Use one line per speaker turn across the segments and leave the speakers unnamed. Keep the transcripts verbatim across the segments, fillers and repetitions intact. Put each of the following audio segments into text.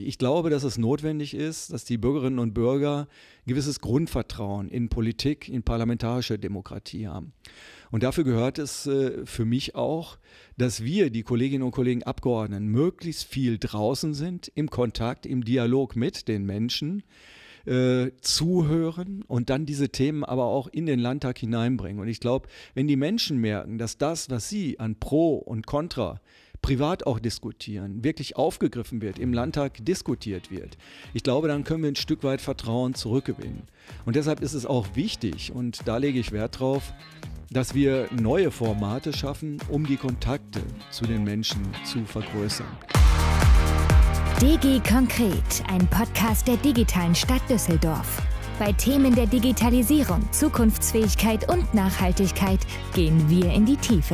Ich glaube, dass es notwendig ist, dass die Bürgerinnen und Bürger ein gewisses Grundvertrauen in Politik, in parlamentarische Demokratie haben. Und dafür gehört es äh, für mich auch, dass wir, die Kolleginnen und Kollegen Abgeordneten, möglichst viel draußen sind, im Kontakt, im Dialog mit den Menschen, äh, zuhören und dann diese Themen aber auch in den Landtag hineinbringen. Und ich glaube, wenn die Menschen merken, dass das, was sie an Pro und Contra privat auch diskutieren, wirklich aufgegriffen wird, im Landtag diskutiert wird. Ich glaube, dann können wir ein Stück weit Vertrauen zurückgewinnen. Und deshalb ist es auch wichtig, und da lege ich Wert drauf, dass wir neue Formate schaffen, um die Kontakte zu den Menschen zu vergrößern.
D G Konkret, ein Podcast der digitalen Stadt Düsseldorf. Bei Themen der Digitalisierung, Zukunftsfähigkeit und Nachhaltigkeit gehen wir in die Tiefe.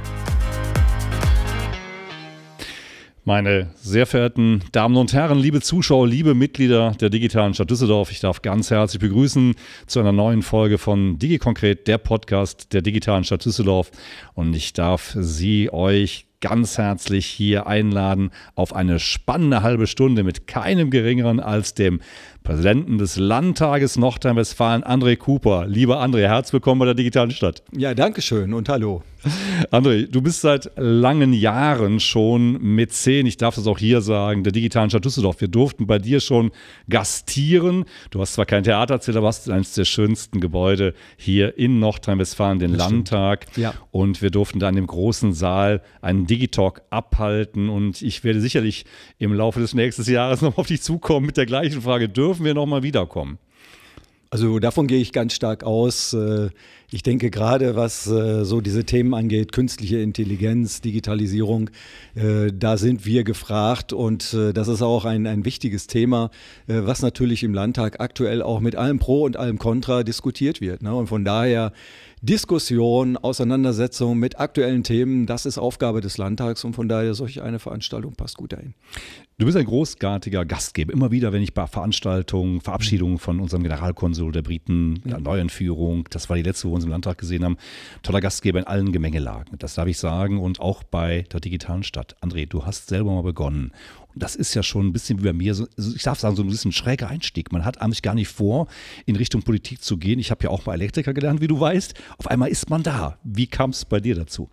Meine sehr verehrten Damen und Herren, liebe Zuschauer, liebe Mitglieder der digitalen Stadt Düsseldorf, ich darf ganz herzlich begrüßen zu einer neuen Folge von Digi Konkret, der Podcast der digitalen Stadt Düsseldorf. Und ich darf Sie, euch ganz herzlich hier einladen auf eine spannende halbe Stunde mit keinem Geringeren als dem Präsidenten des Landtages Nordrhein-Westfalen, André Cooper. Lieber André, herzlich willkommen bei der digitalen Stadt.
Ja, danke schön und hallo.
André, du bist seit langen Jahren schon Mäzen, ich darf das auch hier sagen, der digitalen Stadt Düsseldorf. Wir durften bei dir schon gastieren. Du hast zwar kein Theater erzählt, aber hast eines der schönsten Gebäude hier in Nordrhein-Westfalen, den das Landtag.
Ja.
Und wir durften da in dem großen Saal einen Digitalk abhalten. Und ich werde sicherlich im Laufe des nächsten Jahres noch auf dich zukommen mit der gleichen Frage, dürfen wir noch mal wiederkommen?
Also davon gehe ich ganz stark aus. Ich denke gerade, was so diese Themen angeht, künstliche Intelligenz, Digitalisierung, da sind wir gefragt und das ist auch ein, ein wichtiges Thema, was natürlich im Landtag aktuell auch mit allem Pro und allem Contra diskutiert wird. Und von daher Diskussion, Auseinandersetzung mit aktuellen Themen, das ist Aufgabe des Landtags und von daher solch eine Veranstaltung passt gut dahin.
Du bist ein großartiger Gastgeber. Immer wieder, wenn ich bei Veranstaltungen, Verabschiedungen von unserem Generalkonsul der Briten, der Neuentführung, das war die letzte, wo wir uns im Landtag gesehen haben, toller Gastgeber in allen Gemengelagen. Das darf ich sagen und auch bei der digitalen Stadt. André, du hast selber mal begonnen. Und das ist ja schon ein bisschen wie bei mir, so, ich darf sagen, so ein bisschen ein schräger Einstieg. Man hat eigentlich gar nicht vor, in Richtung Politik zu gehen. Ich habe ja auch mal Elektriker gelernt, wie du weißt. Auf einmal ist man da. Wie kam es bei dir dazu?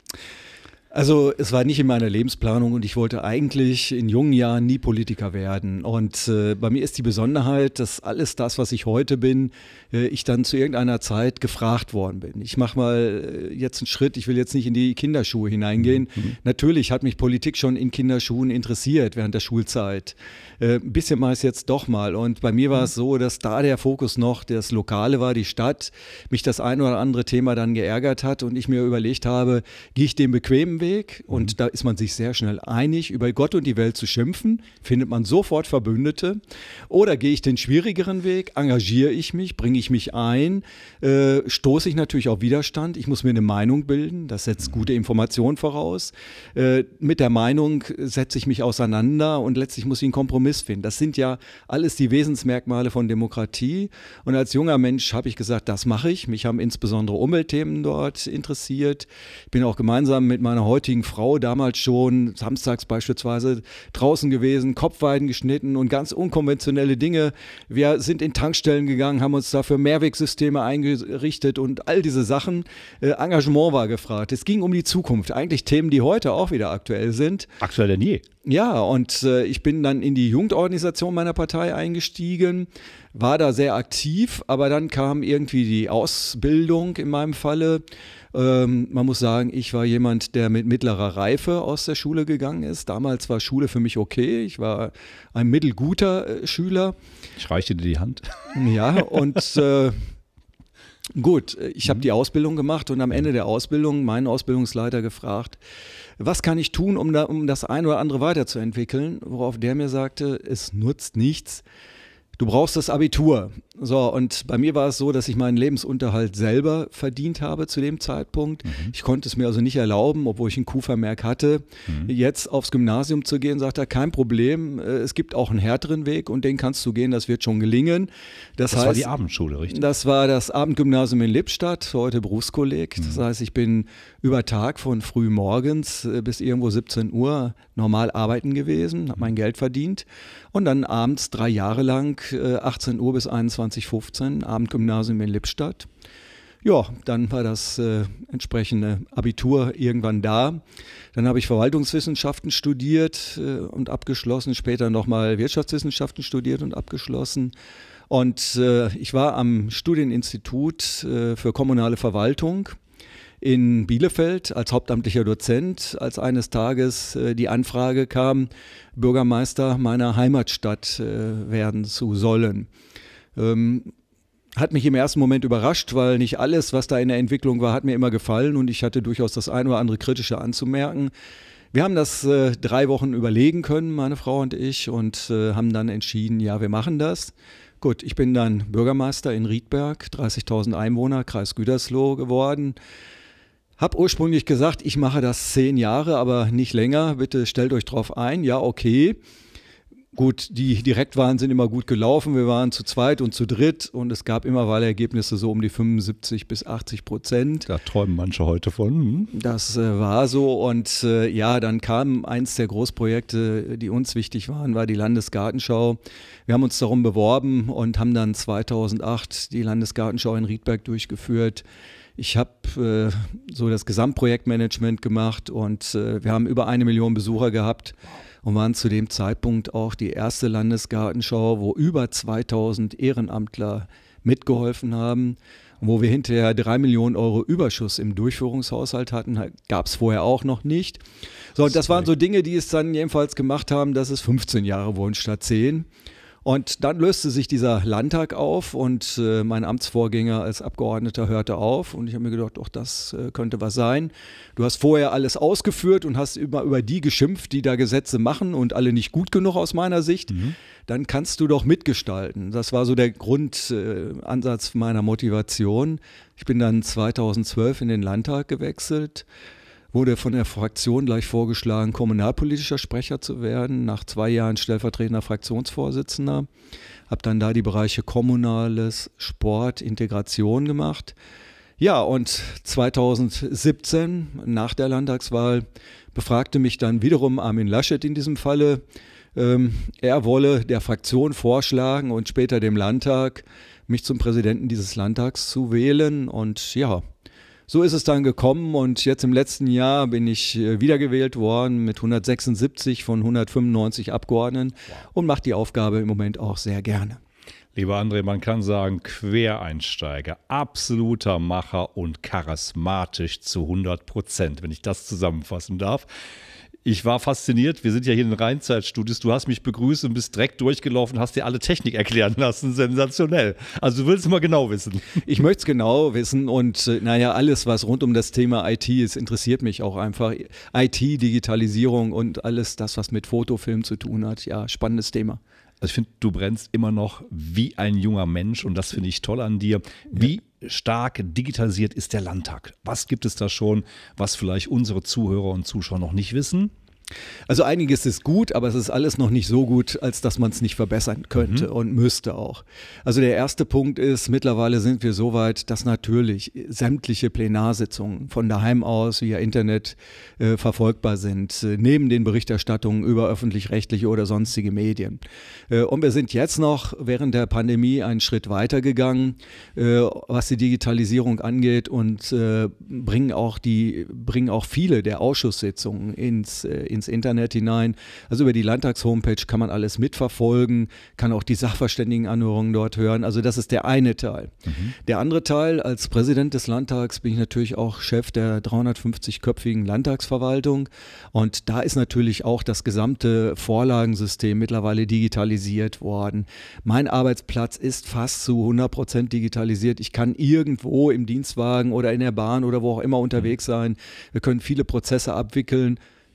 Also es war nicht in meiner Lebensplanung und ich wollte eigentlich in jungen Jahren nie Politiker werden. Und äh, bei mir ist die Besonderheit, dass alles das, was ich heute bin, äh, ich dann zu irgendeiner Zeit gefragt worden bin. Ich mache mal äh, jetzt einen Schritt, ich will jetzt nicht in die Kinderschuhe hineingehen. Mhm. Natürlich hat mich Politik schon in Kinderschuhen interessiert während der Schulzeit. Äh, ein bisschen mache ich es jetzt doch mal. Und bei mir war es so, dass da der Fokus noch das Lokale war, die Stadt, mich das ein oder andere Thema dann geärgert hat und ich mir überlegt habe, gehe ich den bequemen Weg und mhm. da ist man sich sehr schnell einig, über Gott und die Welt zu schimpfen, findet man sofort Verbündete. Oder gehe ich den schwierigeren Weg, engagiere ich mich, bringe ich mich ein, äh, stoße ich natürlich auf Widerstand, ich muss mir eine Meinung bilden, das setzt gute Information voraus. Äh, mit der Meinung setze ich mich auseinander und letztlich muss ich einen Kompromiss finden. Das sind ja alles die Wesensmerkmale von Demokratie und als junger Mensch habe ich gesagt, das mache ich. Mich haben insbesondere Umweltthemen dort interessiert. Ich bin auch gemeinsam mit meiner heutigen Frau damals schon samstags beispielsweise draußen gewesen, Kopfweiden geschnitten und ganz unkonventionelle Dinge. Wir sind in Tankstellen gegangen, haben uns dafür Mehrwegsysteme eingerichtet und all diese Sachen. Äh, Engagement war gefragt. Es ging um die Zukunft. Eigentlich Themen, die heute auch wieder aktuell sind.
Aktuell denn je.
Ja, und äh, ich bin dann in die Jugendorganisation meiner Partei eingestiegen, war da sehr aktiv, aber dann kam irgendwie die Ausbildung in meinem Falle. Ähm, man muss sagen, ich war jemand, der mit mittlerer Reife aus der Schule gegangen ist. Damals war Schule für mich okay. Ich war ein mittelguter äh, Schüler.
Ich reichte dir die Hand.
Ja, und äh, gut, ich habe die Ausbildung gemacht und am Ende der Ausbildung meinen Ausbildungsleiter gefragt, was kann ich tun, um, da, um das ein oder andere weiterzuentwickeln, worauf der mir sagte, es nutzt nichts. du brauchst das Abitur. So, und bei mir war es so, dass ich meinen Lebensunterhalt selber verdient habe zu dem Zeitpunkt. Mhm. Ich konnte es mir also nicht erlauben, obwohl ich einen Q-Vermerk hatte, mhm. jetzt aufs Gymnasium zu gehen. Sagt er, kein Problem, es gibt auch einen härteren Weg und den kannst du gehen, das wird schon gelingen. Das,
das
heißt,
war die Abendschule, richtig?
Das war das Abendgymnasium in Lippstadt, heute Berufskolleg. Mhm. Das heißt, ich bin über Tag von früh morgens bis irgendwo siebzehn Uhr normal arbeiten gewesen, habe mein Geld verdient und dann abends drei Jahre lang achtzehn Uhr bis einundzwanzig fünfzehn, Abendgymnasium in Lippstadt. Ja, dann war das äh, entsprechende Abitur irgendwann da. Dann habe ich Verwaltungswissenschaften studiert äh, und abgeschlossen, später nochmal Wirtschaftswissenschaften studiert und abgeschlossen. Und äh, ich war am Studieninstitut äh, für kommunale Verwaltung in Bielefeld als hauptamtlicher Dozent, als eines Tages äh, die Anfrage kam, Bürgermeister meiner Heimatstadt äh, werden zu sollen. Ähm, Hat mich im ersten Moment überrascht, weil nicht alles, was da in der Entwicklung war, hat mir immer gefallen und ich hatte durchaus das ein oder andere Kritische anzumerken. Wir haben das äh, drei Wochen überlegen können, meine Frau und ich, und äh, haben dann entschieden, ja, wir machen das. Gut, ich bin dann Bürgermeister in Riedberg, dreißigtausend Einwohner, Kreis Gütersloh geworden. Hab ursprünglich gesagt, ich mache das zehn Jahre, aber nicht länger. Bitte stellt euch drauf ein. Ja, okay. Gut, die Direktwahlen sind immer gut gelaufen. Wir waren zu zweit und zu dritt und es gab immer Wahlergebnisse so um die fünfundsiebzig bis achtzig Prozent.
Da träumen manche heute von. Hm?
Das äh, war so und äh, ja, dann kam eins der Großprojekte, die uns wichtig waren, war die Landesgartenschau. Wir haben uns darum beworben und haben dann zweitausendacht die Landesgartenschau in Riedberg durchgeführt. Ich habe äh, so das Gesamtprojektmanagement gemacht und äh, wir haben über eine Million Besucher gehabt. Und waren zu dem Zeitpunkt auch die erste Landesgartenschau, wo über zweitausend Ehrenamtler mitgeholfen haben. Und wo wir hinterher drei Millionen Euro Überschuss im Durchführungshaushalt hatten, gab es vorher auch noch nicht. So, und das waren so Dinge, die es dann jedenfalls gemacht haben, dass es fünfzehn Jahre wurden statt zehn. Und dann löste sich dieser Landtag auf und äh, mein Amtsvorgänger als Abgeordneter hörte auf und ich habe mir gedacht, doch, das äh, könnte was sein. Du hast vorher alles ausgeführt und hast immer über die geschimpft, die da Gesetze machen und alle nicht gut genug aus meiner Sicht. Mhm. Dann kannst du doch mitgestalten. Das war so der Grundansatz äh, meiner Motivation. Ich bin dann zweitausendzwölf in den Landtag gewechselt. Wurde von der Fraktion gleich vorgeschlagen, kommunalpolitischer Sprecher zu werden, nach zwei Jahren stellvertretender Fraktionsvorsitzender. Habe dann da die Bereiche Kommunales, Sport, Integration gemacht. Ja, und zweitausendsiebzehn, nach der Landtagswahl, befragte mich dann wiederum Armin Laschet in diesem Falle. Ähm, er wolle der Fraktion vorschlagen und später dem Landtag, mich zum Präsidenten dieses Landtags zu wählen. Und ja, so ist es dann gekommen und jetzt im letzten Jahr bin ich wiedergewählt worden mit hundertsechsundsiebzig von hundertfünfundneunzig Abgeordneten und mache die Aufgabe im Moment auch sehr gerne.
Lieber André, man kann sagen, Quereinsteiger, absoluter Macher und charismatisch zu hundert Prozent, wenn ich das zusammenfassen darf. Ich war fasziniert, wir sind ja hier in den Rheinzeitstudios, du hast mich begrüßt und bist direkt durchgelaufen, hast dir alle Technik erklären lassen, sensationell. Also du willst es mal genau wissen.
Ich möchte es genau wissen und äh, naja, alles, was rund um das Thema I T ist, interessiert mich auch einfach. I T, Digitalisierung und alles das, was mit Fotofilm zu tun hat, ja, spannendes Thema.
Also ich finde, du brennst immer noch wie ein junger Mensch und das finde ich toll an dir. Wie stark digitalisiert ist der Landtag? Was gibt es da schon, was vielleicht unsere Zuhörer und Zuschauer noch nicht wissen?
Also einiges ist gut, aber es ist alles noch nicht so gut, als dass man es nicht verbessern könnte mhm. und müsste auch. Also der erste Punkt ist, mittlerweile sind wir so weit, dass natürlich sämtliche Plenarsitzungen von daheim aus via Internet äh, verfolgbar sind, äh, neben den Berichterstattungen über öffentlich-rechtliche oder sonstige Medien. Äh, und wir sind jetzt noch während der Pandemie einen Schritt weiter gegangen, äh, was die Digitalisierung angeht und äh, bringen auch die, bringen auch viele der Ausschusssitzungen ins, äh, ins ins Internet hinein. Also über die Landtags-Homepage kann man alles mitverfolgen, kann auch die Sachverständigenanhörungen dort hören. Also das ist der eine Teil. Mhm. Der andere Teil, als Präsident des Landtags bin ich natürlich auch Chef der dreihundertfünfzig-köpfigen Landtagsverwaltung und da ist natürlich auch das gesamte Vorlagensystem mittlerweile digitalisiert worden. Mein Arbeitsplatz ist fast zu hundert Prozent digitalisiert. Ich kann irgendwo im Dienstwagen oder in der Bahn oder wo auch immer unterwegs sein. Wir können viele Prozesse abwickeln.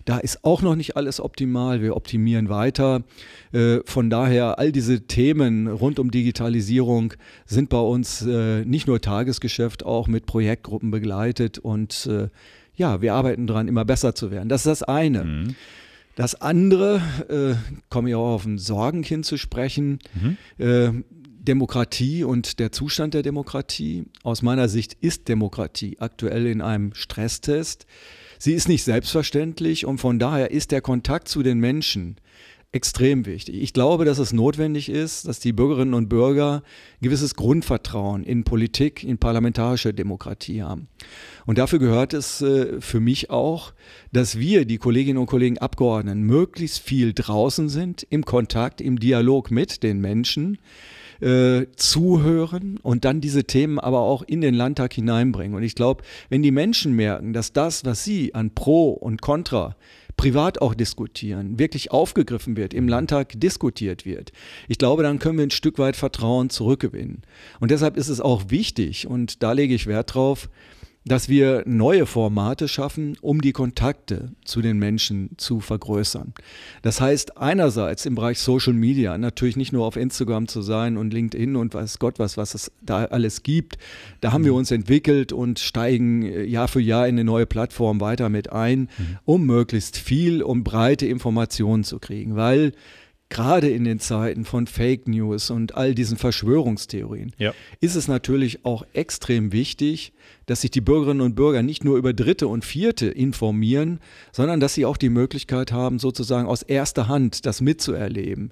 Da ist auch noch nicht alles optimal. Wir optimieren weiter. Äh, von daher, all diese Themen rund um Digitalisierung sind bei uns äh, nicht nur Tagesgeschäft, auch mit Projektgruppen begleitet. Und äh, ja, wir arbeiten daran, immer besser zu werden. Das ist das eine. Mhm. Das andere, äh, komme ich auch auf ein Sorgenkind zu sprechen, mhm. äh, Demokratie und der Zustand der Demokratie. Aus meiner Sicht ist Demokratie aktuell in einem Stresstest. Sie ist nicht selbstverständlich und von daher ist der Kontakt zu den Menschen extrem wichtig. Ich glaube, dass es notwendig ist, dass die Bürgerinnen und Bürger ein gewisses Grundvertrauen in Politik, in parlamentarische Demokratie haben. Und dafür gehört es äh, für mich auch, dass wir, die Kolleginnen und Kollegen Abgeordneten, möglichst viel draußen sind, im Kontakt, im Dialog mit den Menschen, Äh, zuhören und dann diese Themen aber auch in den Landtag hineinbringen. Und ich glaube, wenn die Menschen merken, dass das, was sie an Pro und Contra privat auch diskutieren, wirklich aufgegriffen wird, im Landtag diskutiert wird, ich glaube, dann können wir ein Stück weit Vertrauen zurückgewinnen. Und deshalb ist es auch wichtig, und da lege ich Wert drauf, dass wir neue Formate schaffen, um die Kontakte zu den Menschen zu vergrößern. Das heißt, einerseits im Bereich Social Media, natürlich nicht nur auf Instagram zu sein und LinkedIn und weiß Gott was, was es da alles gibt. Da haben wir uns entwickelt und steigen Jahr für Jahr in eine neue Plattform weiter mit ein, um möglichst viel und breite Informationen zu kriegen, weil gerade in den Zeiten von Fake News und all diesen Verschwörungstheorien ja. ist es natürlich auch extrem wichtig, dass sich die Bürgerinnen und Bürger nicht nur über Dritte und Vierte informieren, sondern dass sie auch die Möglichkeit haben, sozusagen aus erster Hand das mitzuerleben.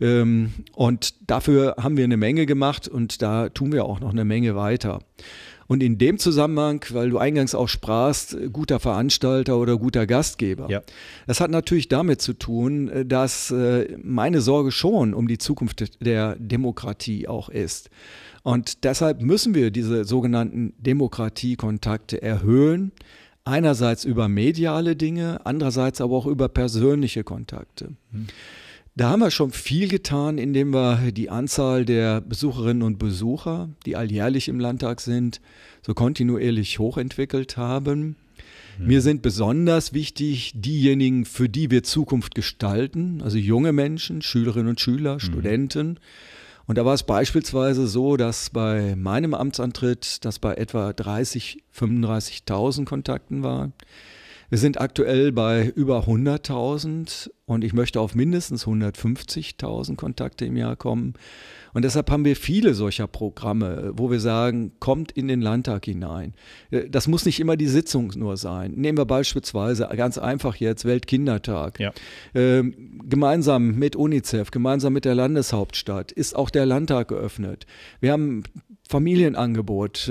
Und dafür haben wir eine Menge gemacht und da tun wir auch noch eine Menge weiter. Und in dem Zusammenhang, weil du eingangs auch sprachst, guter Veranstalter oder guter Gastgeber, ja. das hat natürlich damit zu tun, dass meine Sorge schon um die Zukunft der Demokratie auch ist. Und deshalb müssen wir diese sogenannten Demokratiekontakte erhöhen, einerseits über mediale Dinge, andererseits aber auch über persönliche Kontakte. Hm. Da haben wir schon viel getan, indem wir die Anzahl der Besucherinnen und Besucher, die alljährlich im Landtag sind, so kontinuierlich hochentwickelt haben. Mhm. Mir sind besonders wichtig diejenigen, für die wir Zukunft gestalten, also junge Menschen, Schülerinnen und Schüler, mhm. Studenten. Und da war es beispielsweise so, dass bei meinem Amtsantritt das bei etwa dreißigtausend, fünfunddreißigtausend Kontakten war. Wir sind aktuell bei über hunderttausend und ich möchte auf mindestens hundertfünfzigtausend Kontakte im Jahr kommen. Und deshalb haben wir viele solcher Programme, wo wir sagen, kommt in den Landtag hinein. Das muss nicht immer die Sitzung nur sein. Nehmen wir beispielsweise ganz einfach jetzt Weltkindertag. Ja. Ähm, gemeinsam mit UNICEF, gemeinsam mit der Landeshauptstadt ist auch der Landtag geöffnet. Wir haben Familienangebot.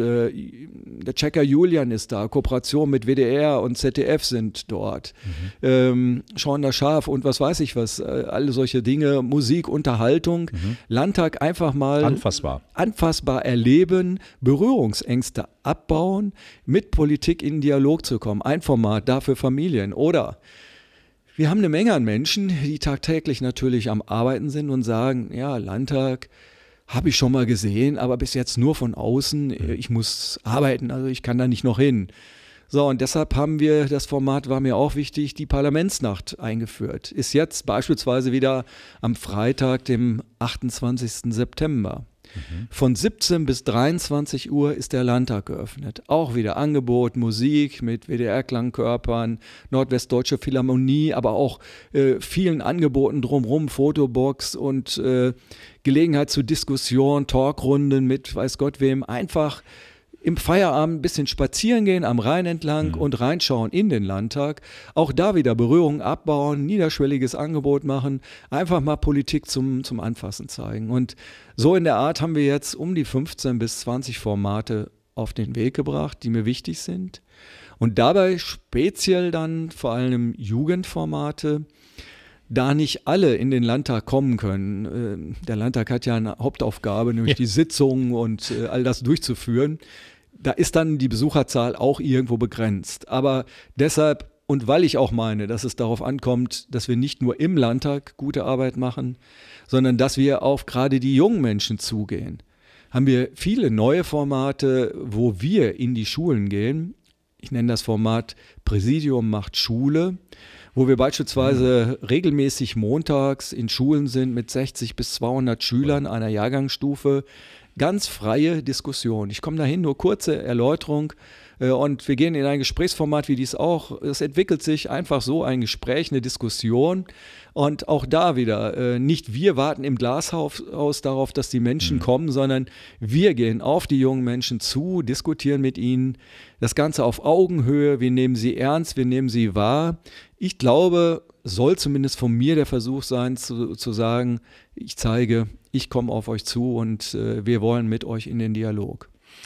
Der Checker Julian ist da, Kooperation mit W D R und Z D F sind dort. Mhm. Ähm, Schauender Schaf und was weiß ich was, alle solche Dinge, Musik, Unterhaltung, mhm. Landtag einfach mal
anfassbar.
anfassbar erleben, Berührungsängste abbauen, mit Politik in Dialog zu kommen. Ein Format dafür Familien. Oder wir haben eine Menge an Menschen, die tagtäglich natürlich am Arbeiten sind und sagen, ja, Landtag habe ich schon mal gesehen, aber bis jetzt nur von außen. Ich muss arbeiten, also ich kann da nicht noch hin. So, und deshalb haben wir, das Format war mir auch wichtig, die Parlamentsnacht eingeführt. Ist jetzt beispielsweise wieder am Freitag, dem achtundzwanzigsten September. Mhm. Von siebzehn bis dreiundzwanzig Uhr ist der Landtag geöffnet. Auch wieder Angebot, Musik mit W D R-Klangkörpern, Nordwestdeutsche Philharmonie, aber auch äh, vielen Angeboten drumherum, Fotobox und äh, Gelegenheit zu Diskussion, Talkrunden mit weiß Gott wem. Einfach im Feierabend ein bisschen spazieren gehen am Rhein entlang mhm. und reinschauen in den Landtag. Auch da wieder Berührungen abbauen, niederschwelliges Angebot machen, einfach mal Politik zum, zum Anfassen zeigen. Und so in der Art haben wir jetzt um die fünfzehn bis zwanzig Formate auf den Weg gebracht, die mir wichtig sind. Und dabei speziell dann vor allem Jugendformate, da nicht alle in den Landtag kommen können. Der Landtag hat ja eine Hauptaufgabe, nämlich ja. die Sitzungen und all das durchzuführen. Da ist dann die Besucherzahl auch irgendwo begrenzt. Aber deshalb, und weil ich auch meine, dass es darauf ankommt, dass wir nicht nur im Landtag gute Arbeit machen, sondern dass wir auf gerade die jungen Menschen zugehen, haben wir viele neue Formate, wo wir in die Schulen gehen, ich nenne das Format Präsidium macht Schule, wo wir beispielsweise mhm. regelmäßig montags in Schulen sind mit sechzig bis zweihundert Schülern einer Jahrgangsstufe. Ganz freie Diskussion. Ich komme dahin, nur kurze Erläuterung äh, und wir gehen in ein Gesprächsformat wie dies auch. Es entwickelt sich einfach so ein Gespräch, eine Diskussion und auch da wieder, äh, nicht wir warten im Glashaus aus darauf, dass die Menschen mhm. kommen, sondern wir gehen auf die jungen Menschen zu, diskutieren mit ihnen, das Ganze auf Augenhöhe, wir nehmen sie ernst, wir nehmen sie wahr. Ich glaube, soll zumindest von mir der Versuch sein, zu, zu sagen, ich zeige, ich komme auf euch zu und äh, wir wollen mit euch in den Dialog.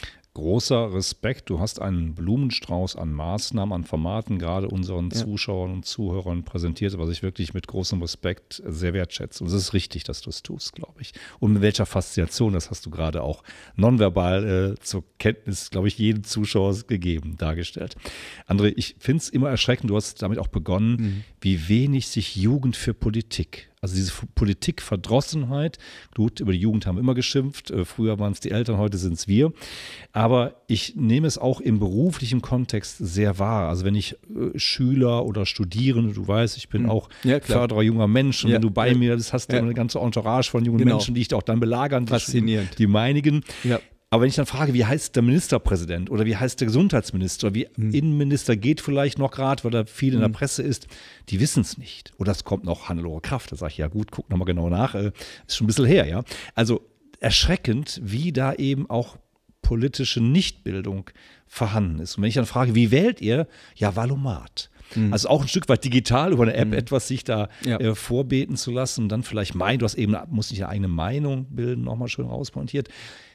Großer Respekt. Du hast einen Blumenstrauß an Maßnahmen, an Formaten gerade unseren ja. Zuschauern und Zuhörern präsentiert, was ich wirklich mit großem Respekt sehr wertschätze. Und es ist richtig, dass du es tust, glaube ich. Und mit welcher Faszination, das hast du gerade auch nonverbal äh, zur Kenntnis, glaube ich, jedem Zuschauer gegeben, dargestellt. André, ich finde es immer erschreckend, du hast damit auch begonnen, mhm. wie wenig sich Jugend für Politik, also diese Politikverdrossenheit, gut, über die Jugend haben wir immer geschimpft, früher waren es die Eltern, heute sind es wir, aber ich nehme es auch im beruflichen Kontext sehr wahr, also wenn ich äh, Schüler oder Studierende, du weißt, ich bin mhm. auch ja, Förderer junger Menschen und ja, wenn du bei ja, mir bist, hast du ja. eine ganze Entourage von jungen genau. Menschen, die ich auch dann belagern,
faszinierend,
die, die meinigen. Ja. Aber wenn ich dann frage, wie heißt der Ministerpräsident oder wie heißt der Gesundheitsminister, wie mhm. Innenminister geht vielleicht noch gerade, weil da viel in der Presse ist, die wissen es nicht. Oder es kommt noch Hannelore Kraft, da sage ich, ja gut, guck nochmal genau nach, äh, ist schon ein bisschen her, ja. Also erschreckend, wie da eben auch politische Nichtbildung vorhanden ist. Und wenn ich dann frage, wie wählt ihr? Ja, Valomat. Mhm. Also auch ein Stück weit digital über eine App mhm. etwas sich da ja. äh, vorbeten zu lassen und dann vielleicht meinen, du hast eben, musst nicht eine eigene Meinung bilden, nochmal schön rauspointiert.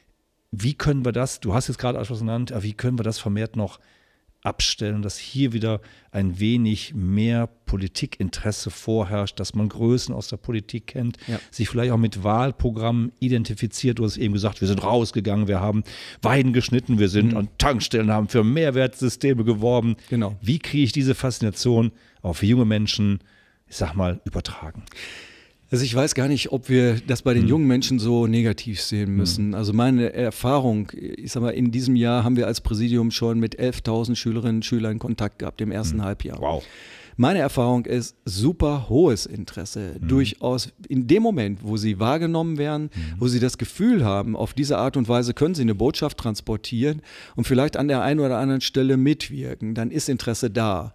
Wie können wir das, du hast jetzt gerade etwas genannt, wie können wir das vermehrt noch abstellen, dass hier wieder ein wenig mehr Politikinteresse vorherrscht, dass man Größen aus der Politik kennt, ja. sich vielleicht auch mit Wahlprogrammen identifiziert. Du hast eben gesagt, wir sind rausgegangen, wir haben Weiden geschnitten, wir sind mhm. an Tankstellen, haben für Mehrwertsysteme geworben.
Genau.
Wie kriege ich diese Faszination auch für junge Menschen, ich sag mal, übertragen?
Also ich weiß gar nicht, ob wir das bei den jungen Menschen so negativ sehen müssen. Also meine Erfahrung, ich sag mal, in diesem Jahr haben wir als Präsidium schon mit elftausend Schülerinnen und Schülern Kontakt gehabt im ersten mhm. Halbjahr.
Wow.
Meine Erfahrung ist super hohes Interesse. Mhm. Durchaus in dem Moment, wo sie wahrgenommen werden, mhm. wo sie das Gefühl haben, auf diese Art und Weise können sie eine Botschaft transportieren und vielleicht an der einen oder anderen Stelle mitwirken, dann ist Interesse da.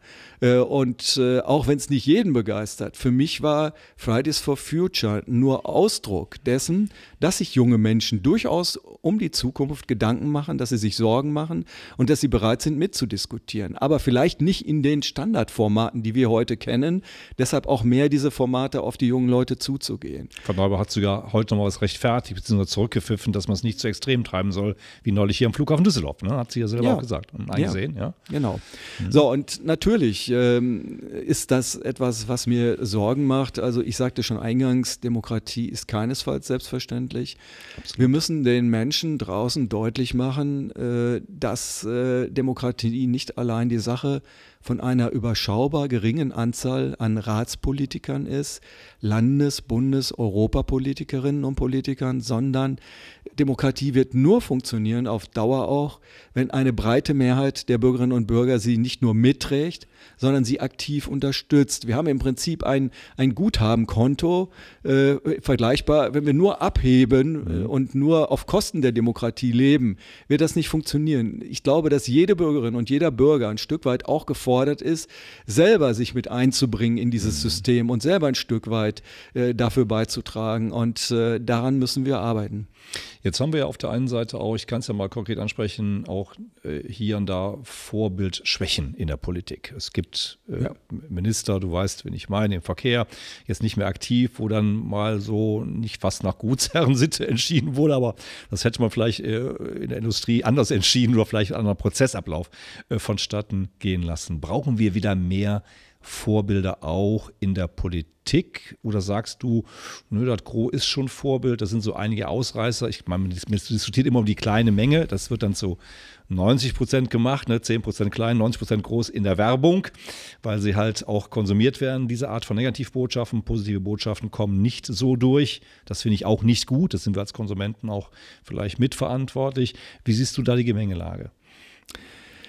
Und auch wenn es nicht jeden begeistert, für mich war Fridays for Future nur Ausdruck dessen, dass sich junge Menschen durchaus um die Zukunft Gedanken machen, dass sie sich Sorgen machen und dass sie bereit sind mitzudiskutieren. Aber vielleicht nicht in den Standardformaten, die wir heute kennen. Deshalb auch mehr diese Formate auf die jungen Leute zuzugehen.
Frau Neuber hat sogar heute noch was rechtfertigt, beziehungsweise zurückgepfiffen, dass man es nicht zu extrem treiben soll, wie neulich hier am Flughafen Düsseldorf. Ne? Hat sie ja selber ja. auch gesagt und eingesehen. Ja, ja.
Genau. Mhm. So, und natürlich ähm, ist das etwas, was mir Sorgen macht. Also ich sagte schon eingangs, Demokratie ist keinesfalls selbstverständlich. Absolut. Wir müssen den Menschen draußen deutlich machen, äh, dass äh, Demokratie nicht allein die Sache von einer überschaubar geringen Anzahl an Ratspolitikern ist, Landes-, Bundes-, Europapolitikerinnen und Politikern, sondern Demokratie wird nur funktionieren, auf Dauer auch, wenn eine breite Mehrheit der Bürgerinnen und Bürger sie nicht nur mitträgt, sondern sie aktiv unterstützt. Wir haben im Prinzip ein, ein Guthabenkonto, äh, vergleichbar, wenn wir nur abheben äh, und nur auf Kosten der Demokratie leben, wird das nicht funktionieren. Ich glaube, dass jede Bürgerin und jeder Bürger ein Stück weit auch gefordert ist, selber sich mit einzubringen in dieses System und selber ein Stück weit äh, dafür beizutragen. Und äh, daran müssen wir arbeiten.
Jetzt haben wir ja auf der einen Seite auch, ich kann es ja mal konkret ansprechen, auch äh, hier und da Vorbildschwächen in der Politik. Es gibt äh, ja. Minister, du weißt, wen ich meine, im Verkehr, jetzt nicht mehr aktiv, wo dann mal so nicht fast nach Gutsherrensitte entschieden wurde, aber das hätte man vielleicht äh, in der Industrie anders entschieden oder vielleicht ein anderer Prozessablauf äh, vonstatten gehen lassen. Brauchen wir wieder mehr Vorbilder auch in der Politik? Oder sagst du, nö, das Gros ist schon Vorbild, das sind so einige Ausreißer. Ich meine, man diskutiert immer um die kleine Menge, das wird dann zu neunzig Prozent gemacht, ne? zehn Prozent klein, neunzig Prozent groß in der Werbung, weil sie halt auch konsumiert werden. Diese Art von Negativbotschaften, positive Botschaften kommen nicht so durch. Das finde ich auch nicht gut, das sind wir als Konsumenten auch vielleicht mitverantwortlich. Wie siehst du da die Gemengelage?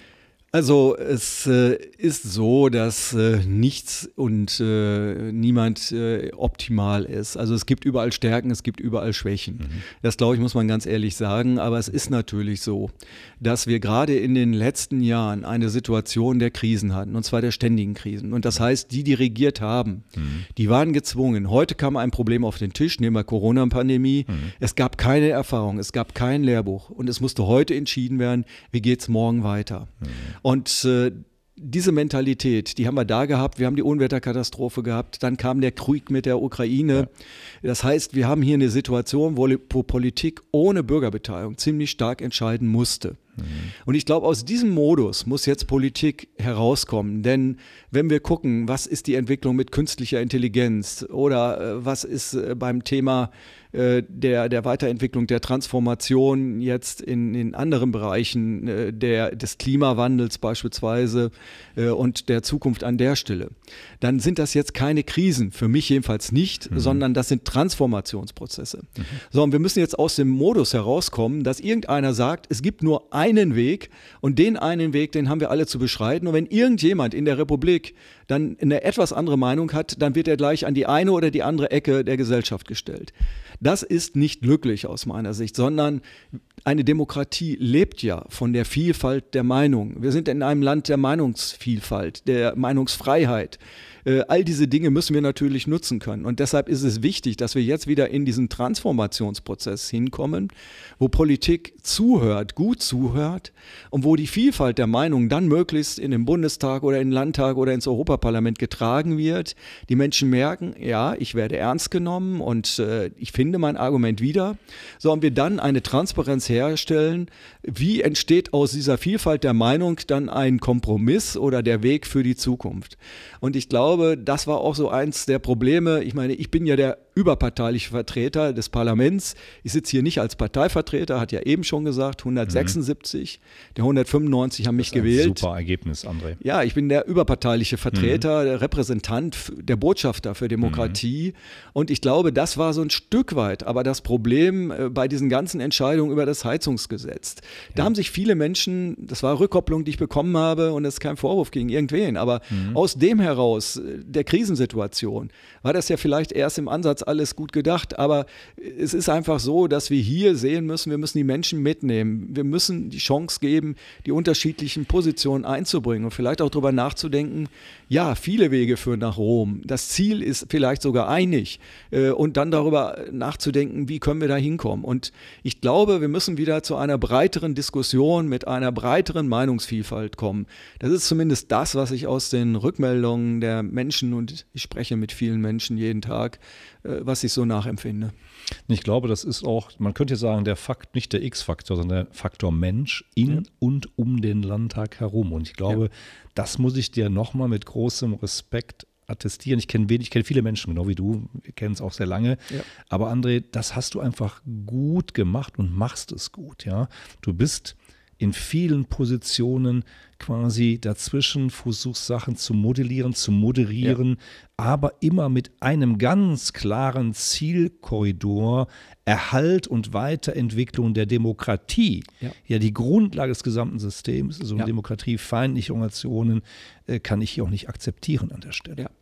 Also es äh, ist so, dass äh, nichts und äh, niemand äh, optimal ist. Also es gibt überall Stärken, es gibt überall Schwächen. Mhm. Das, glaube ich, muss man ganz ehrlich sagen. Aber es ist natürlich so, dass wir gerade in den letzten Jahren eine Situation der Krisen hatten, und zwar der ständigen Krisen. Und das heißt, die, die regiert haben, mhm. die waren gezwungen. Heute kam ein Problem auf den Tisch, nehmen wir Corona-Pandemie. Mhm. Es gab keine Erfahrung, es gab kein Lehrbuch. Und es musste heute entschieden werden, wie geht es morgen weiter. Mhm. Und äh, diese Mentalität, die haben wir da gehabt. Wir haben die Unwetterkatastrophe gehabt. Dann kam der Krieg mit der Ukraine. Ja. Das heißt, wir haben hier eine Situation, wo Politik ohne Bürgerbeteiligung ziemlich stark entscheiden musste. Mhm. Und ich glaube, aus diesem Modus muss jetzt Politik herauskommen. Denn wenn wir gucken, was ist die Entwicklung mit künstlicher Intelligenz oder äh, was ist äh, beim Thema äh, der, der Weiterentwicklung, der Transformation jetzt in, in anderen Bereichen äh, der, des Klimawandels beispielsweise äh, und der Zukunft an der Stelle, dann sind das jetzt keine Krisen, für mich jedenfalls nicht, mhm. sondern das sind Transformationsprozesse. Mhm. So, und wir müssen jetzt aus dem Modus herauskommen, dass irgendeiner sagt, es gibt nur einen Weg und den einen Weg, den haben wir alle zu beschreiten. Und wenn irgendjemand in der Republik dann eine etwas andere Meinung hat, dann wird er gleich an die eine oder die andere Ecke der Gesellschaft gestellt. Das ist nicht glücklich aus meiner Sicht, sondern eine Demokratie lebt ja von der Vielfalt der Meinungen. Wir sind in einem Land der Meinungsvielfalt, der Meinungsfreiheit. Äh, all diese Dinge müssen wir natürlich nutzen können. Und deshalb ist es wichtig, dass wir jetzt wieder in diesen Transformationsprozess hinkommen, wo Politik zuhört, gut zuhört und wo die Vielfalt der Meinungen dann möglichst in den Bundestag oder in den Landtag oder ins Europaparlament getragen wird. Die Menschen merken, ja, ich werde ernst genommen und äh, ich finde mein Argument wieder. So, und wir dann eine Transparenz herstellen, wie entsteht aus dieser Vielfalt der Meinung dann ein Kompromiss oder der Weg für die Zukunft. Und ich glaube, das war auch so eins der Probleme. Ich meine, ich bin ja der überparteiliche Vertreter des Parlaments. Ich sitze hier nicht als Parteivertreter, hat ja eben schon gesagt, hundertsechsundsiebzig, mhm. der hundertfünfundneunzig haben mich
das ist
gewählt.
Ein super Ergebnis, André.
Ja, ich bin der überparteiliche Vertreter, mhm. der Repräsentant, der Botschafter für Demokratie. Mhm. Und ich glaube, das war so ein Stück weit aber das Problem äh, bei diesen ganzen Entscheidungen über das Heizungsgesetz. Da ja. haben sich viele Menschen, das war Rückkopplung, die ich bekommen habe, und das ist kein Vorwurf gegen irgendwen, aber mhm. aus dem heraus, der Krisensituation, war das ja vielleicht erst im Ansatz alles gut gedacht, aber es ist einfach so, dass wir hier sehen müssen, wir müssen die Menschen mitnehmen. Wir müssen die Chance geben, die unterschiedlichen Positionen einzubringen und vielleicht auch darüber nachzudenken, ja, viele Wege führen nach Rom. Das Ziel ist vielleicht sogar einig äh, und dann darüber nachzudenken, wie können wir da hinkommen. Und ich glaube, wir müssen wieder zu einer breiteren Diskussion mit einer breiteren Meinungsvielfalt kommen. Das ist zumindest das, was ich aus den Rückmeldungen der Menschen, und ich spreche mit vielen Menschen jeden Tag, äh, was ich so nachempfinde.
Ich glaube, das ist auch, man könnte sagen, der Fakt, nicht der X-Faktor, sondern der Faktor Mensch in ja. und um den Landtag herum. Und ich glaube, ja. das muss ich dir nochmal mit großem Respekt attestieren. Ich kenne wenig, ich kenne viele Menschen, genau wie du, wir kennen es auch sehr lange. Ja. Aber André, das hast du einfach gut gemacht und machst es gut. Ja? Du bist in vielen Positionen quasi dazwischen, versuchst Sachen zu modellieren, zu moderieren, ja. aber immer mit einem ganz klaren Zielkorridor, Erhalt und Weiterentwicklung der Demokratie. Ja, ja die Grundlage des gesamten Systems, so also ja. demokratiefeindliche Organisationen äh, kann ich hier auch nicht akzeptieren an der Stelle.
Ja.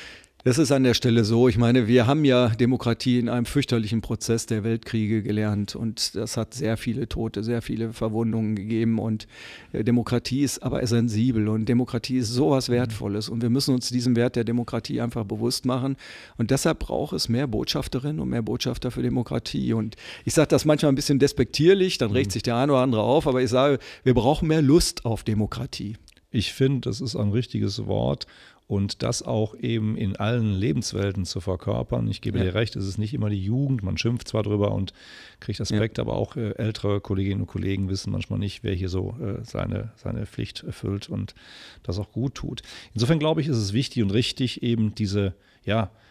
Das ist an der Stelle so. Ich meine, wir haben ja Demokratie in einem fürchterlichen Prozess der Weltkriege gelernt und das hat sehr viele Tote, sehr viele Verwundungen gegeben und Demokratie ist aber sensibel und Demokratie ist sowas Wertvolles und wir müssen uns diesen Wert der Demokratie einfach bewusst machen und deshalb braucht es mehr Botschafterinnen und mehr Botschafter für Demokratie und ich sage das manchmal ein bisschen despektierlich, dann regt sich der eine oder andere auf, aber ich sage, wir brauchen mehr Lust auf Demokratie.
Ich finde, das ist ein richtiges Wort. Und das auch eben in allen Lebenswelten zu verkörpern. Ich gebe ja. dir recht, es ist nicht immer die Jugend, man schimpft zwar drüber und kriegt Respekt, ja. aber auch äh, ältere Kolleginnen und Kollegen wissen manchmal nicht, wer hier so äh, seine, seine Pflicht erfüllt und das auch gut tut. Insofern glaube ich, ist es wichtig und richtig, eben diese, ja,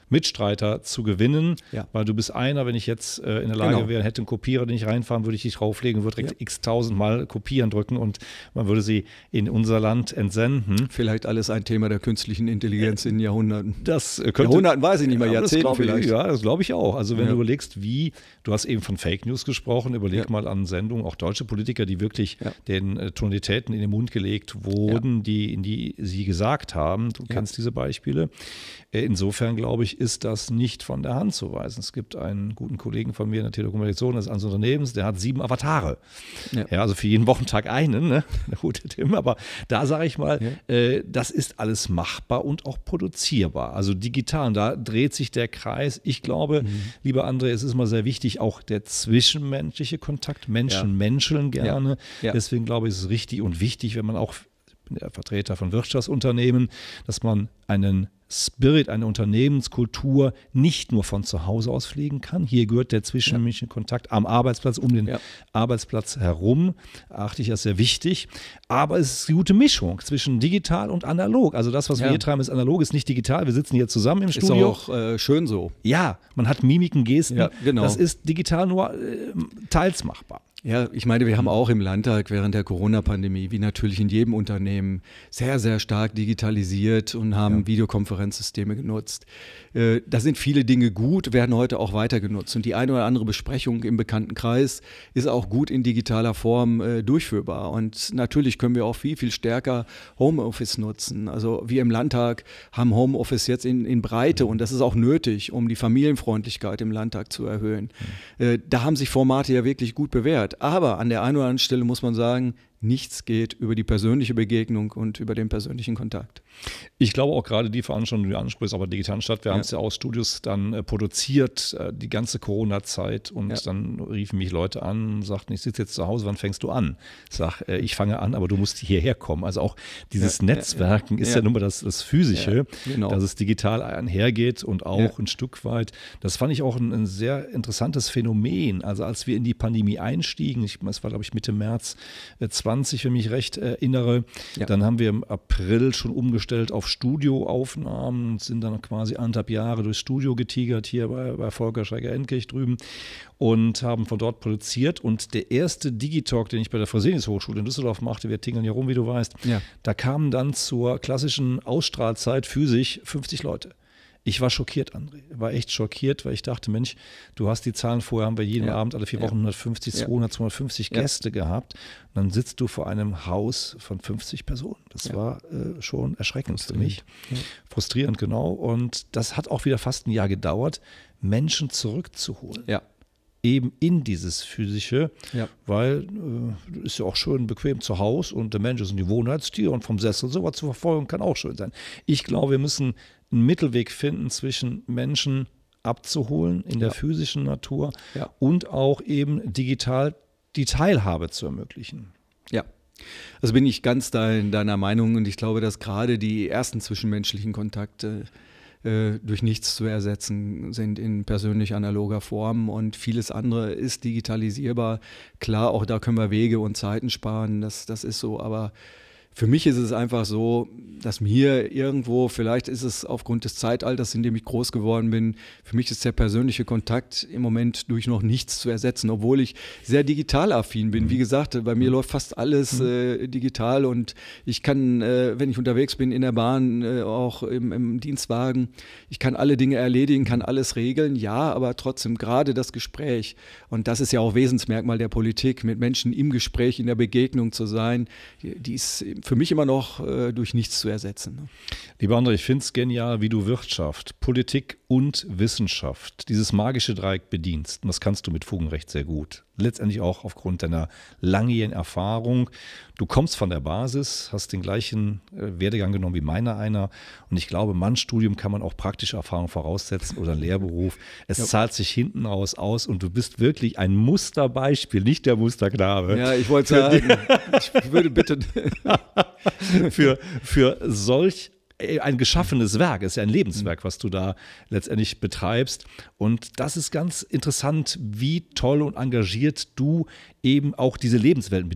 Mitstreiter zu gewinnen,
ja.
weil du bist einer, wenn ich jetzt äh, in der Lage
genau.
wäre, hätte einen Kopierer, den ich reinfahren, würde ich dich drauflegen, würde direkt
ja.
x tausendmal kopieren drücken und man würde sie in unser Land entsenden.
Vielleicht alles ein Thema der künstlichen Intelligenz in Jahrhunderten.
Das könnte,
Jahrhunderten weiß ich nicht mehr,
ja,
Jahrzehnten vielleicht.
Ich, ja, das glaube ich auch. Also wenn
ja.
du überlegst, wie, du hast eben von Fake News gesprochen, überleg
ja.
mal an Sendungen, auch deutsche Politiker, die wirklich
ja.
den äh, Tonalitäten in den Mund gelegt wurden, ja. die, in die sie gesagt haben. Du ja. kennst diese Beispiele. Äh, insofern, glaube ich, ist das nicht von der Hand zu weisen. Es gibt einen guten Kollegen von mir in der Telekommunikation des Unternehmens, der hat sieben Avatare. Ja. Ja, also für jeden Wochentag einen, ne? Gut, Tim, aber da sage ich mal, ja. äh, das ist alles machbar und auch produzierbar. Also digital, und da dreht sich der Kreis. Ich glaube, mhm. lieber André, es ist mal sehr wichtig, auch der zwischenmenschliche Kontakt. Menschen ja. menscheln gerne. Ja. Ja. Deswegen glaube ich, ist es richtig und wichtig, wenn man auch, ich bin der Vertreter von Wirtschaftsunternehmen, dass man einen Spirit, eine Unternehmenskultur nicht nur von zu Hause aus pflegen kann. Hier gehört der zwischenmenschliche ja. Kontakt am Arbeitsplatz, um den ja. Arbeitsplatz herum, achte ich als sehr wichtig. Aber es ist eine gute Mischung zwischen digital und analog. Also das, was ja. wir hier treiben, ist analog, ist nicht digital. Wir sitzen hier zusammen im Studio.
Ist auch äh, schön so.
Ja, man hat Mimiken, Gesten.
Ja, genau.
Das ist digital nur äh, teils machbar.
Ja, ich meine, wir haben auch im Landtag während der Corona-Pandemie, wie natürlich in jedem Unternehmen, sehr, sehr stark digitalisiert und haben ja. Videokonferenzsysteme genutzt. Äh, da sind viele Dinge gut, werden heute auch weiter genutzt. Und die eine oder andere Besprechung im bekannten Kreis ist auch gut in digitaler Form äh, durchführbar. Und natürlich können wir auch viel, viel stärker Homeoffice nutzen. Also wir im Landtag haben Homeoffice jetzt in, in Breite und das ist auch nötig, um die Familienfreundlichkeit im Landtag zu erhöhen. Mhm. Äh, da haben sich Formate ja wirklich gut bewährt. Aber an der einen oder anderen Stelle muss man sagen, nichts geht über die persönliche Begegnung und über den persönlichen Kontakt.
Ich glaube auch gerade die Veranstaltung, die du ansprichst, aber digitalen Stadt, wir ja. haben es ja aus Studios dann äh, produziert, äh, die ganze Corona-Zeit und ja. dann riefen mich Leute an und sagten, ich sitze jetzt zu Hause, wann fängst du an? Ich sage, äh, ich fange an, aber du musst hierher kommen. Also auch dieses ja, Netzwerken ja, ja. ist ja, ja nun mal das, das Physische, ja, genau. dass es digital einhergeht und auch ja. ein Stück weit. Das fand ich auch ein, ein sehr interessantes Phänomen. Also als wir in die Pandemie einstiegen, ich, das war glaube ich Mitte März äh, zwanzig, wenn ich recht erinnere, ja. dann haben wir im April schon umgestellt auf Studioaufnahmen und sind dann quasi anderthalb Jahre durchs Studio getigert hier bei, bei Volker Schrecker-Endkirch drüben und haben von dort produziert. Und der erste Digitalk, den ich bei der Fresenius-Hochschule in Düsseldorf machte, wir tingeln ja rum, wie du weißt, ja. da kamen dann zur klassischen Ausstrahlzeit physisch fünfzig Leute. Ich war schockiert, André. Ich war echt schockiert, weil ich dachte, Mensch, du hast die Zahlen, vorher haben wir jeden ja. Abend, alle vier Wochen ja. hundertfünfzig, zweihundert, zweihundertfünfzig ja. Gäste gehabt. Und dann sitzt du vor einem Haus von fünfzig Personen. Das ja. war äh, schon erschreckend für mich. Ja. Frustrierend, genau. Und das hat auch wieder fast ein Jahr gedauert, Menschen zurückzuholen. Ja. Eben in dieses Physische, ja. weil äh, ist ja auch schön bequem zu Hause und der Mensch ist ein Gewohnheitstier und vom Sessel sowas zu verfolgen kann auch schön sein. Ich glaube, wir müssen einen Mittelweg finden zwischen Menschen abzuholen in der ja. physischen Natur ja. und auch eben digital die Teilhabe zu ermöglichen.
Ja. Also bin ich ganz dein, deiner Meinung und ich glaube, dass gerade die ersten zwischenmenschlichen Kontakte äh, durch nichts zu ersetzen sind in persönlich analoger Form und vieles andere ist digitalisierbar. Klar, auch da können wir Wege und Zeiten sparen, das, das ist so, aber für mich ist es einfach so, dass mir irgendwo, vielleicht ist es aufgrund des Zeitalters, in dem ich groß geworden bin, für mich ist der persönliche Kontakt im Moment durch noch nichts zu ersetzen, obwohl ich sehr digital affin bin. Wie gesagt, bei mir läuft fast alles äh, digital und ich kann, äh, wenn ich unterwegs bin in der Bahn, äh, auch im, im Dienstwagen, ich kann alle Dinge erledigen, kann alles regeln, ja, aber trotzdem gerade das Gespräch und das ist ja auch Wesensmerkmal der Politik, mit Menschen im Gespräch, in der Begegnung zu sein, die, die ist für mich immer noch äh, durch nichts zu ersetzen. Ne?
Lieber André, ich finde es genial, wie du Wirtschaft, Politik und Wissenschaft, dieses magische Dreieck bedienst. Und das kannst du mit Fug und Recht sehr gut. Letztendlich auch aufgrund deiner langjährigen Erfahrung. Du kommst von der Basis, hast den gleichen äh, Werdegang genommen wie meiner einer. Und ich glaube, manch Studium kann man auch praktische Erfahrung voraussetzen oder einen Lehrberuf. Es ja. zahlt sich hinten raus aus und du bist wirklich ein Musterbeispiel, nicht der Musterknabe.
Ja, ich wollte sagen, ich würde bitte
für, für solch ein geschaffenes Werk, ist ja ein Lebenswerk, was du da letztendlich betreibst. Und das ist ganz interessant, wie toll und engagiert du eben auch diese Lebenswelten bedienst.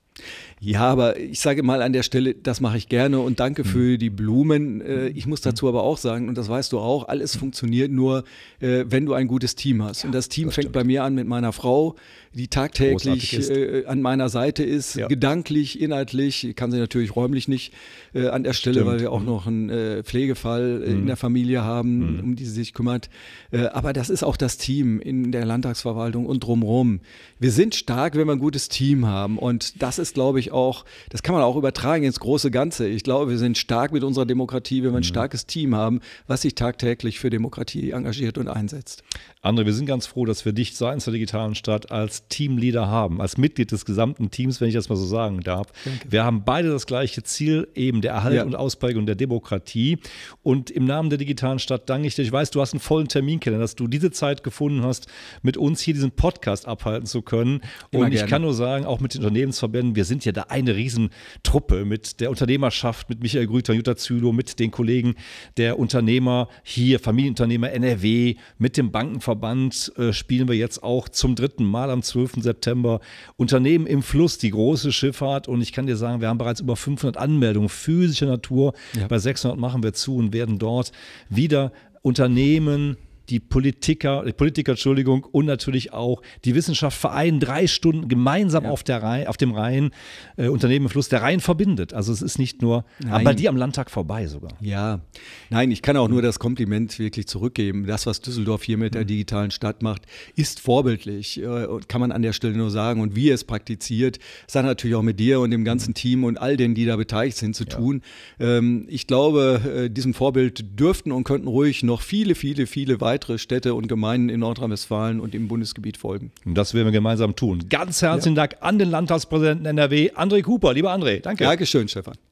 Ja, aber ich sage mal an der Stelle, das mache ich gerne und danke für die Blumen. Ich muss dazu aber auch sagen, und das weißt du auch, alles funktioniert nur, wenn du ein gutes Team hast. Und das Team das fängt stimmt. bei mir an mit meiner Frau, die tagtäglich an meiner Seite ist, ja. gedanklich, inhaltlich. Ich kann sie natürlich räumlich nicht äh, an der Stelle, stimmt. weil wir auch noch einen äh, Pflegefall äh, mhm. in der Familie haben, mhm. um die sie sich kümmert. Äh, aber das ist auch das Team in der Landtagsverwaltung und drumherum. Wir sind stark, wenn wir ein gutes Team haben. Und das ist, glaube ich, auch, das kann man auch übertragen ins große Ganze. Ich glaube, wir sind stark mit unserer Demokratie, wenn wir ein mhm. starkes Team haben, was sich tagtäglich für Demokratie engagiert und einsetzt.
André, wir sind ganz froh, dass wir dich seitens der digitalen Stadt als Teamleader haben, als Mitglied des gesamten Teams, wenn ich das mal so sagen darf. Danke. Wir haben beide das gleiche Ziel, eben der Erhalt ja. und Ausprägung der Demokratie. Und im Namen der digitalen Stadt danke ich dir. Ich weiß, du hast einen vollen Terminkalender, dass du diese Zeit gefunden hast, mit uns hier diesen Podcast abhalten zu können. Immer und ich gerne. kann nur sagen, auch mit den Unternehmensverbänden, wir sind ja da eine Riesentruppe mit der Unternehmerschaft, mit Michael Grüter, Jutta Zülow, mit den Kollegen der Unternehmer hier, Familienunternehmer N R W, mit dem Bankenverband äh, spielen wir jetzt auch zum dritten Mal am zwölften September Unternehmen im Fluss, die große Schifffahrt. Und ich kann dir sagen, wir haben bereits über fünfhundert Anmeldungen physischer Natur. Ja. Bei sechshundert machen wir zu und werden dort wieder Unternehmen, die Politiker, die Politiker, Entschuldigung, und natürlich auch die Wissenschaft vereinen, drei Stunden gemeinsam ja. auf, der Rhein, auf dem Rhein, äh, Unternehmen im Fluss, der Rhein verbindet. Also es ist nicht nur, Nein. aber bei dir am Landtag vorbei sogar.
Ja, nein, ich kann auch nur das Kompliment wirklich zurückgeben. Das, was Düsseldorf hier mit der digitalen Stadt macht, ist vorbildlich, äh, kann man an der Stelle nur sagen. Und wie ihr es praktiziert, das hat natürlich auch mit dir und dem ganzen Team und all denen, die da beteiligt sind, zu ja. tun. Ähm, ich glaube, äh, diesem Vorbild dürften und könnten ruhig noch viele, viele, viele weitere Städte und Gemeinden in Nordrhein-Westfalen und im Bundesgebiet folgen.
Und das werden wir gemeinsam tun. Ganz herzlichen ja. Dank an den Landtagspräsidenten N R W, André Cooper. Lieber André, danke.
Dankeschön, Stefan.